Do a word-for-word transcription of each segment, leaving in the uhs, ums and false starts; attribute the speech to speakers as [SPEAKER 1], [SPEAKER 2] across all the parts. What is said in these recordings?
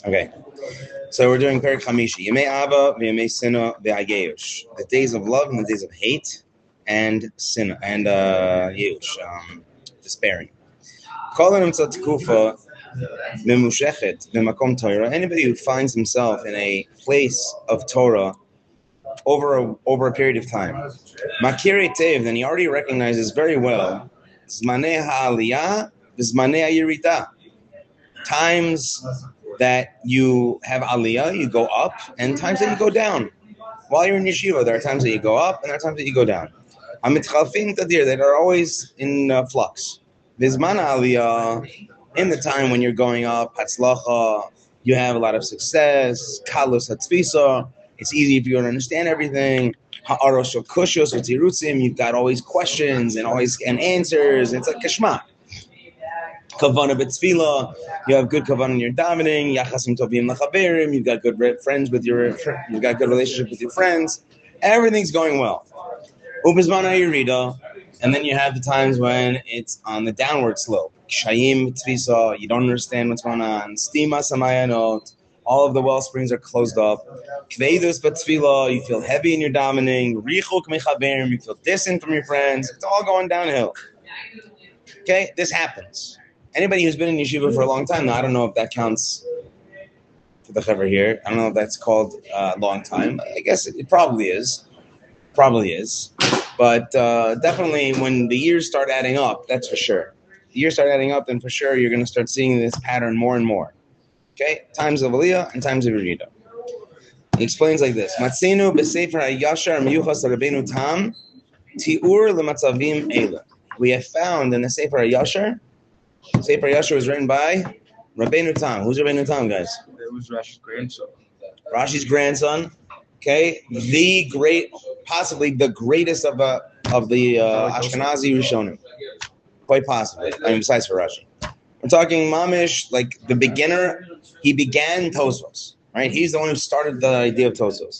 [SPEAKER 1] Okay. So we're doing Perik Hamishi. Yemei Ava v'Yemei Sina v'Ayeush. The days of love and the days of hate and sin and uh, Yeush, um, despairing. Calling himself Tkufa Memushechet V'Makom Torah. Anybody who finds himself in a place of Torah over a, over a period of time. Makiri Tev, then he already recognizes very well Zmanei Ha'aliyah V'Zmanei Ha'yirita. Times that you have aliyah, you go up, and times that you go down. While you're in yeshiva, there are times that you go up, and there are times that you go down. Hamitchalfin tadir, that are always in uh, flux. Vizman aliyah, in the time when you're going up, hatzlacha, you have a lot of success. Kalus hatzvisa, it's easy for you to understand everything. Ha'arosh kushos v'tirutzim, you've got always questions and always and answers. It's like kashma. Kavana b'tfila, you have good kavana in your davening. Yachasim tovim lachaverim, you've got good friends with your, you've got good relationship with your friends. Everything's going well. Ubizmana yirida, and then you have the times when it's on the downward slope. Kshayim b'tfisa, you don't understand what's going on. Stima samayanot, all of the well springs are closed up. Kveidus b'tfila, you feel heavy in your davening. Richuk mechaverim, you feel distant from your friends. It's all going downhill. Okay, this happens. Anybody who's been in yeshiva for a long time, now I don't know if that counts for the chaver here. I don't know if that's called a uh, long time. I guess it, it probably is. Probably is. But uh, definitely when the years start adding up, that's for sure. The years start adding up, then for sure you're going to start seeing this pattern more and more. Okay? Times of aliyah and times of yerida. He explains like this. Matzinu b'sefer ha'yashar miyuchas Rabbeinu Tam ti'ur l'matzavim eila. We have found in the Sefer HaYashar, Sefer HaYashar was written by Rabbeinu Tam. Who's Rabbeinu Tam, guys?
[SPEAKER 2] It was Rashi's grandson.
[SPEAKER 1] Rashi's grandson. Okay, the great, possibly the greatest of uh, of the uh, Ashkenazi Rishonim. Quite possibly. I mean, besides for Rashi. We're talking Mamish, like the beginner. He began Tosfos, right? He's the one who started the idea of Tosfos.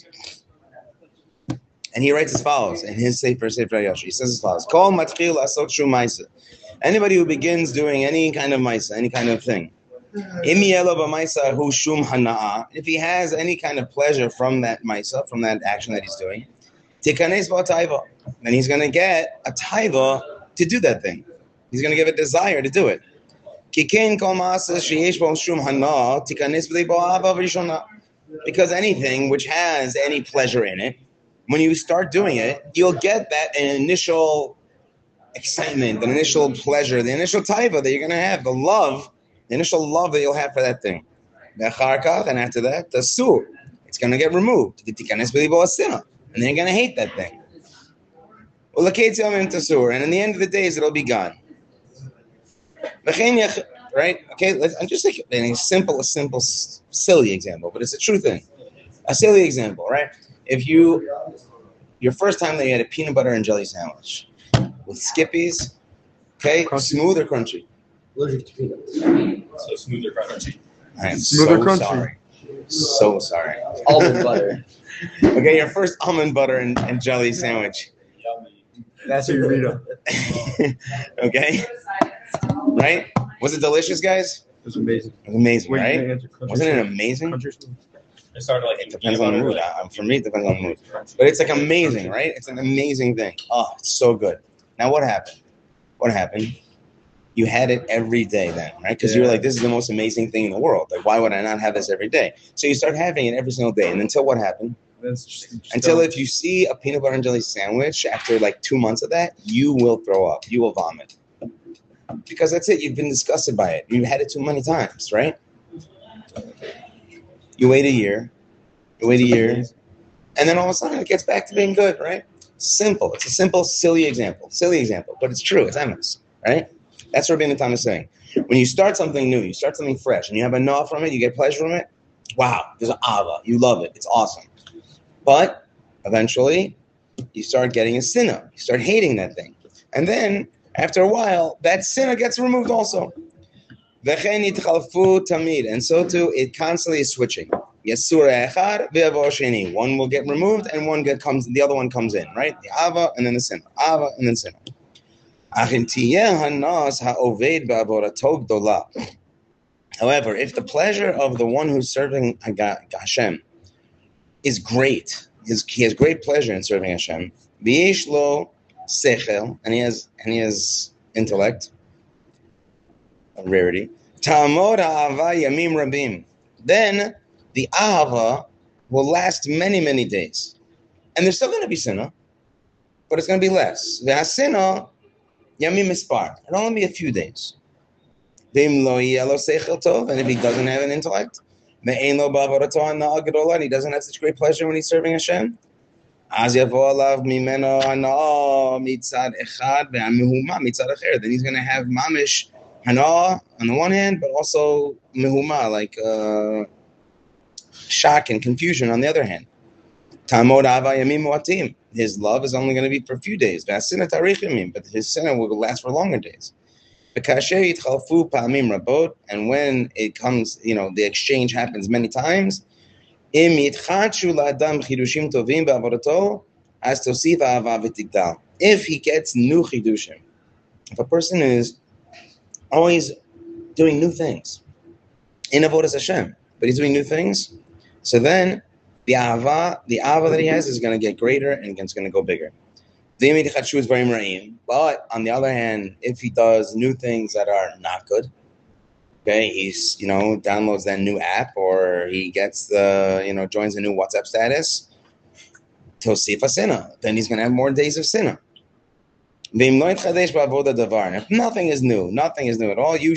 [SPEAKER 1] And he writes as follows in his Sefer Sefer HaYashar. He says as follows: Kol matchil asot shum ma'isa. Anybody who begins doing any kind of ma'isa, any kind of thing, im yelo b'ma'isa hu shum hana'a. If he has any kind of pleasure from that ma'isa, from that action that he's doing, tikanes ba'taiva. Then he's going to get a taiva to do that thing. He's going to give a desire to do it. Kikein kol ma'asa sheyesh bo shum hana'a tikanes b'lei bo'ava v'rishona. Because anything which has any pleasure in it, when you start doing it, you'll get that initial excitement, the initial pleasure, the initial taiva that you're going to have, the love, the initial love that you'll have for that thing. And after that, the sur, it's going to get removed. And then you're going to hate that thing. And in the end of the days, it'll be gone. Right? Okay, let's, I'm just like a simple, a simple, silly example, but it's a true thing. A silly example, right? If you, your first time that you had a peanut butter and jelly sandwich with Skippies, okay, crunchy. Smooth or crunchy?
[SPEAKER 2] Allergic to peanuts.
[SPEAKER 3] So smooth or crunchy?
[SPEAKER 1] I am
[SPEAKER 2] Smooth
[SPEAKER 1] so
[SPEAKER 2] or crunchy?
[SPEAKER 1] sorry. So sorry.
[SPEAKER 2] Almond butter.
[SPEAKER 1] Okay, your first almond butter and, and jelly sandwich.
[SPEAKER 3] Yummy.
[SPEAKER 2] That's what you read up.
[SPEAKER 1] Okay? Right? Was it delicious, guys?
[SPEAKER 2] It was amazing.
[SPEAKER 1] It was amazing,
[SPEAKER 2] Wait,
[SPEAKER 1] right?
[SPEAKER 2] you answer country
[SPEAKER 1] Wasn't it
[SPEAKER 2] smooth.
[SPEAKER 1] amazing?
[SPEAKER 2] Country smooth.
[SPEAKER 3] It started like
[SPEAKER 1] It depends on the mood. Uh, For me, it depends on the mood. But it's like amazing, right? It's an amazing thing. Oh, it's so good. Now, what happened? What happened? You had it every day then, right? Because you were
[SPEAKER 2] Yeah.
[SPEAKER 1] like, this is the most amazing thing in the world. Like, why would I not have this every day? So you start having it every single day. And until what happened?
[SPEAKER 2] That's just, just
[SPEAKER 1] Until if you see a peanut butter and jelly sandwich after like two months of that, you will throw up. You will vomit. Because that's it. You've been disgusted by it. You've had it too many times, right? You wait a year. You wait a year. And then all of a sudden it gets back to being good, right? Simple. It's a simple, silly example. Silly example. But it's true. It's eminence, right? That's what Rabbeinu Tam is saying. When you start something new, you start something fresh, and you have enough from it, you get pleasure from it, wow, there's an ava. You love it. It's awesome. But eventually, you start getting a sinner. You start hating that thing. And then, after a while, that sinner gets removed also. And so too, it constantly is switching. One will get removed, and one get comes. The other one comes in, right? The ava, and then the sinner. Ava, and then sinner. However, if the pleasure of the one who's serving Hashem is great, is he has great pleasure in serving Hashem, v'yesh lo sechel, and he has and he has intellect, a rarity. Ta'amod ha'ava yamim rabim. Then the ahava will last many many days, and there's still going to be sinah, but it's going to be less. V'hasina yamim mispar. It'll only be a few days. V'im lo yeh lo sechel tov, and if he doesn't have an intellect, ve'ein lo ba'avodato hana'ah gedolah, and he doesn't have such great pleasure when he's serving Hashem, az yavo alav mimeno hana'ah mitzad echad ve'amehuma mitzad acher. Then he's going to have mamish hana'ah on the one hand, but also mehuma, like uh, shock and confusion on the other hand. Tamod ava yamim mu'atim. His love is only going to be for a few days. V'asina tarich yamim, but his sinah will last for longer days. V'kasher yitchalfu pa'amim rabot, and when it comes, you know, the exchange happens many times. Im yitchadshu la'adam chidushim tovim ba'avodato, as tosif ha'ava v'tigdal. If he gets new chidushim, if a person is always doing new things in avodas Hashem, but he's doing new things, so then the ahava, the ahava that he has is going to get greater and it's going to go bigger. But on the other hand, if he does new things that are not good, okay, he's, you know, downloads that new app, or he gets the, you know, joins a new WhatsApp status, tosif hasina, then he's going to have more days of sinah. If nothing is new, nothing is new at all,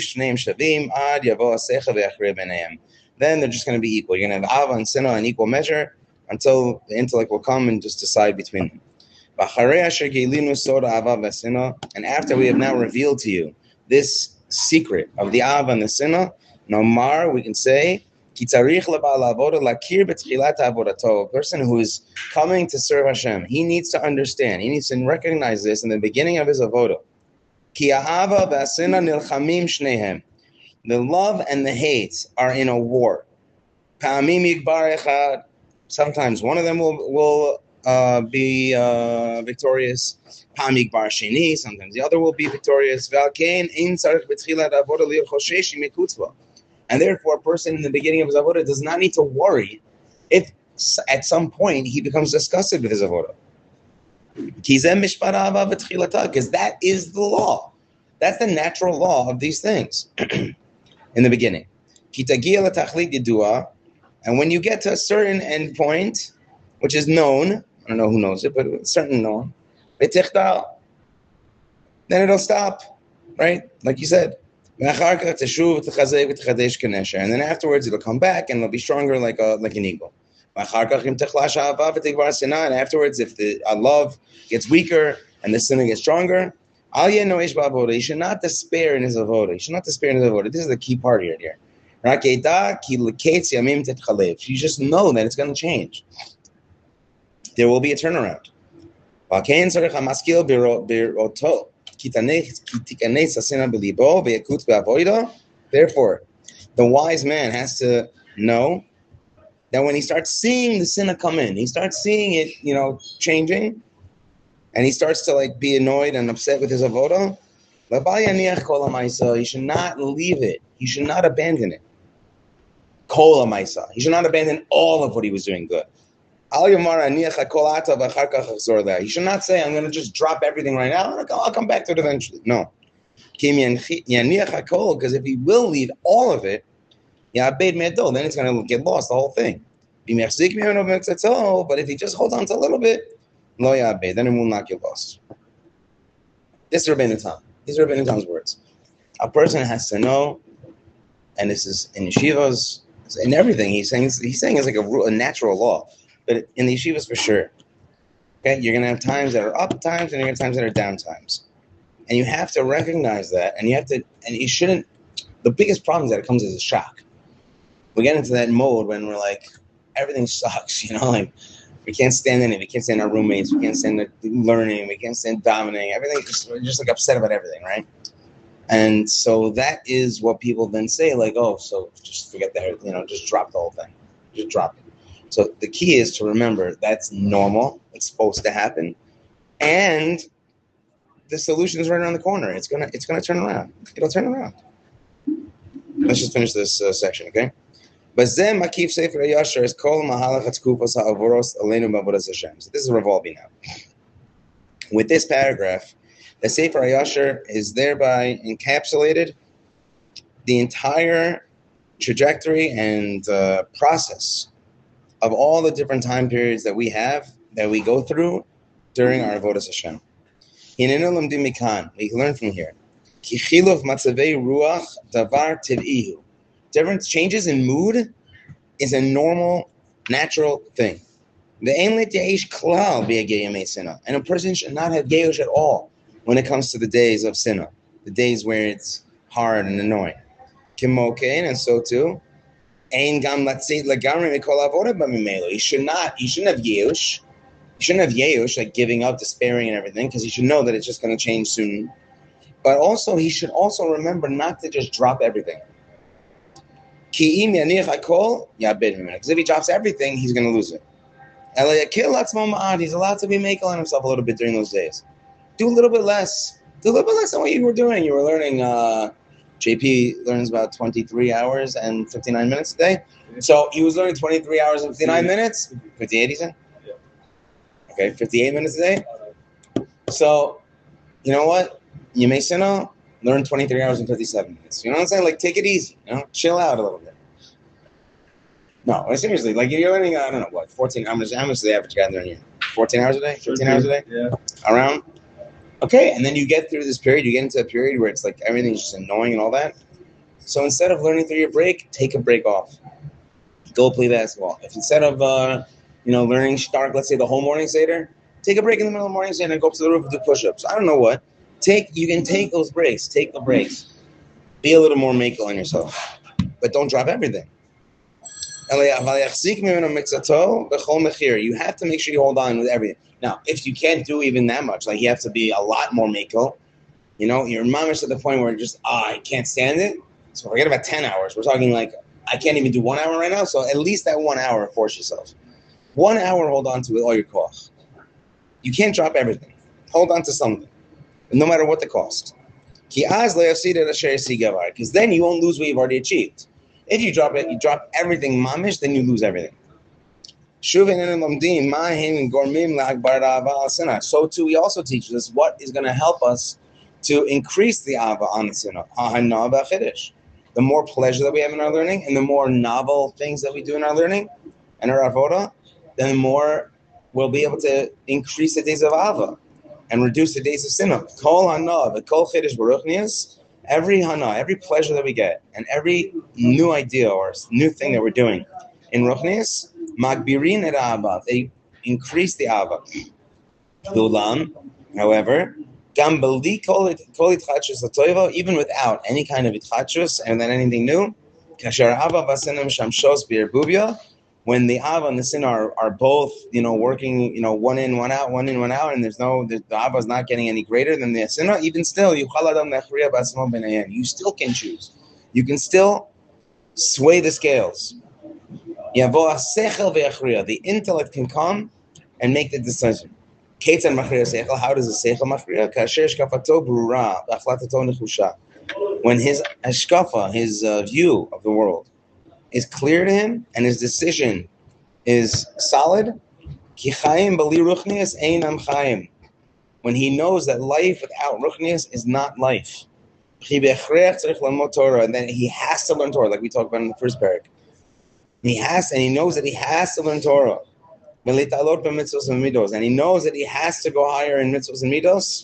[SPEAKER 1] then they're just going to be equal. You're going to have ava and sinah in equal measure until the intellect will come and just decide between them. And after we have now revealed to you this secret of the ava and the sinah, nomar, we can say, a person who is coming to serve Hashem, he needs to understand, he needs to recognize this in the beginning of his avodah. The love and the hate are in a war. Sometimes one of them will, will uh, be uh, victorious. Sometimes the other will be victorious. And therefore, a person in the beginning of his avodah does not need to worry if at some point he becomes disgusted with his avodah. Because that is the law. That's the natural law of these things in the beginning. And when you get to a certain end point, which is known, I don't know who knows it, but it's certain known, then it'll stop, right? Like you said. And then afterwards it'll come back and it'll be stronger like a like an eagle. And afterwards, if the uh, love gets weaker and the sinner gets stronger, he should not despair in his avodah. He should not despair in his avodah. This is the key part here. here. You just know that it's going to change. There will be a turnaround. Therefore, the wise man has to know that when he starts seeing the sinner come in, he starts seeing it, you know, changing, and he starts to like be annoyed and upset with his avodah, he should not leave it. He should not abandon it. He should not abandon all of what he was doing good. He should not say, I'm going to just drop everything right now. I'll come back to it eventually. No. Because if he will leave all of it, then it's going to get lost, the whole thing. But if he just holds on to a little bit, then it will not get lost. This is Rabbeinu Tam. These are Rabbeinu Tam's words. A person has to know, and this is in yeshivas, in everything. He's saying he's saying it's like a, a natural law. But in the yeshivas for sure, okay, you're going to have times that are up times and you're going to have times that are down times. And you have to recognize that, and you have to, and you shouldn't, the biggest problem is that it comes as a shock. We get into that mode when we're like, everything sucks, you know, like, we can't stand in it, we can't stand our roommates, we can't stand learning, we can't stand dominating, everything, just, we're just like upset about everything, right? And so that is what people then say, like, oh, so just forget that, you know, just drop the whole thing, just drop it. So the key is to remember that's normal. It's supposed to happen, and the solution is right around the corner. It's gonna, it's gonna turn around. It'll turn around. let's just finish this uh, section, okay? Bazeh makif sefer hayashar is kol mahalach hatzkufos ha'avoros aleinu b'avodas Hashem. So this is revolving now. With this paragraph, the sefer hayashar is thereby encapsulated the entire trajectory and uh, process of all the different time periods that we have, that we go through during our avodas Hashem. Hinenu lamdim mikan. We can learn from here. Ki chiluf matzavei ruach davar tiv'ihu. Different changes in mood is a normal, natural thing. The ain't yeish klal be a geyamei sinah, and a person should not have geyush at all when it comes to the days of sinah, the days where it's hard and annoying. Kimokein, and so too. Ein gam latzit lagamri mikol avoda b'mimelu. He should not. He shouldn't have yeush. He shouldn't have yeush, like giving up, despairing, and everything, because he should know that it's just going to change soon. But also, he should also remember not to just drop everything. Because if he drops everything, he's going to lose it. He's allowed to be making on himself a little bit during those days. Do a little bit less. Do a little bit less than what you were doing. You were learning, uh, J P learns about twenty-three hours and fifty-nine minutes a day. So he was learning twenty-three hours and fifty-nine minutes. fifty-eight, he said? Okay, fifty-eight minutes a day. So, you know what? You may say no. Learn twenty-three hours and fifty-seven minutes. You know what I'm saying? Like, take it easy. You know, chill out a little bit. No, seriously. Like, if you're learning, I don't know, what, fourteen hours. How much is the average guy learning? fourteen hours a day? fifteen hours a day?
[SPEAKER 2] Yeah.
[SPEAKER 1] Around? Okay, and then you get through this period. You get into a period where it's like everything's just annoying and all that. So instead of learning through your break, take a break off. Go play basketball. If instead of, uh, you know, learning start, let's say the whole morning Seder, take a break in the middle of the morning Seder and go up to the roof and do push-ups. I don't know what. Take you can take those breaks. Take the breaks. Be a little more makel on yourself, but don't drop everything. You have to make sure you hold on with everything. Now, if you can't do even that much, like you have to be a lot more makel, you know, your mom is at the point where just ah, oh, I can't stand it. So forget about ten hours. We're talking like I can't even do one hour right now. So at least that one hour, force yourself. One hour, hold on to it all your koch. You can't drop everything. Hold on to something. No matter what the cost. Because then you won't lose what you've already achieved. If you drop it, you drop everything mamish, then you lose everything. So too, he also teaches us what is going to help us to increase the ava on the sinah. The more pleasure that we have in our learning, and the more novel things that we do in our learning and our avoda, then the more we'll be able to increase the days of ava and reduce the days of sinah. Kol hana, the kol chiddush baruchnius, every hana, every pleasure that we get, and every new idea or new thing that we're doing in ruchnius, magbirin et ava, they increase the ava. Dulam, however, gam b'li kol itchadshus l'toiva, even without any kind of itchadshus and then anything new, kasher ava v'asinim shamshos b'erbubia, when the Ava and the Sin are, are both, you know, working, you know, one in, one out, one in, one out, and there's no, the, the Ava is not getting any greater than the Sin, even still, you you still can choose. You can still sway the scales. The intellect can come and make the decision. How does the Seichel machriya? When his hashkafa, his uh, view of the world, is clear to him and his decision is solid, when he knows that life without ruchnius is not life, and then he has to learn Torah, like we talked about in the first parak. He has, and he knows that he has to learn Torah, and he knows that he has to go higher in mitzvos and midos.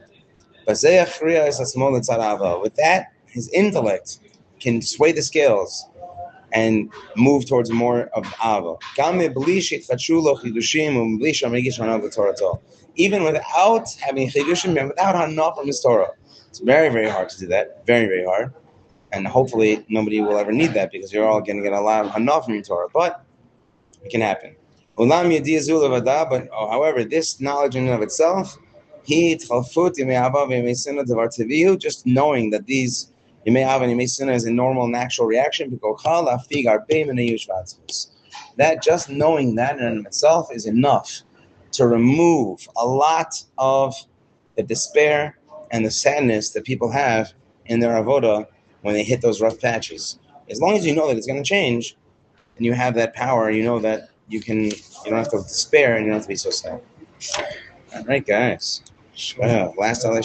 [SPEAKER 1] With that, his intellect can sway the scales and move towards more of Ava. Even without having chidushim and without hana from his Torah. It's very, very hard to do that. Very, very hard. And hopefully nobody will ever need that because you're all going to get a lot of hana from your Torah. But it can happen. But oh, however, this knowledge in and of itself, just knowing that these You may have and you may sin as a normal, natural reaction. That just knowing that in and of itself is enough to remove a lot of the despair and the sadness that people have in their avoda when they hit those rough patches. As long as you know that it's going to change, and you have that power, you know that you can. You don't have to despair, and you don't have to be so sad. All right, guys. Well, last